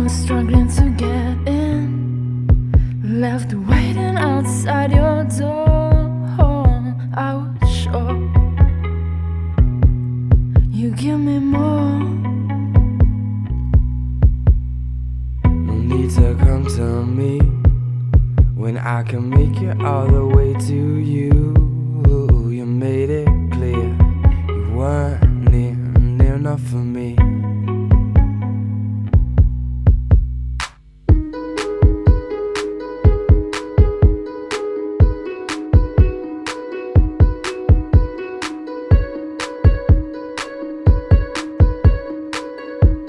was struggling to get in, left waiting outside your door. I was sure you give me more. No need to come to me when I can make it all the way to you. You made it clear you weren't near enough for me.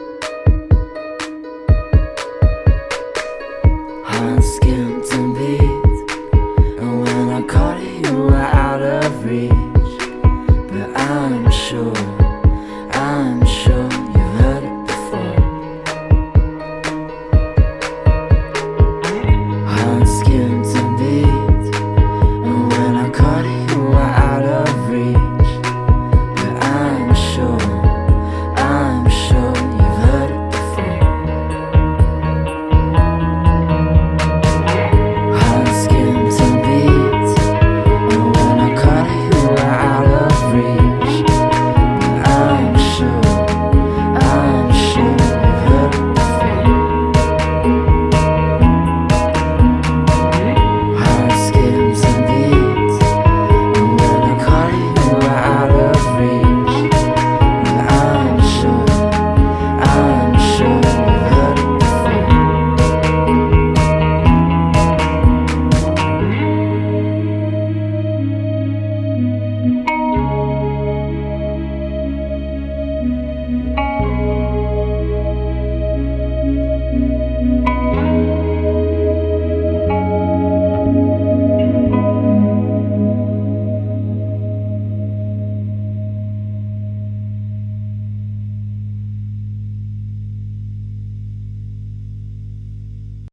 Hard skin to be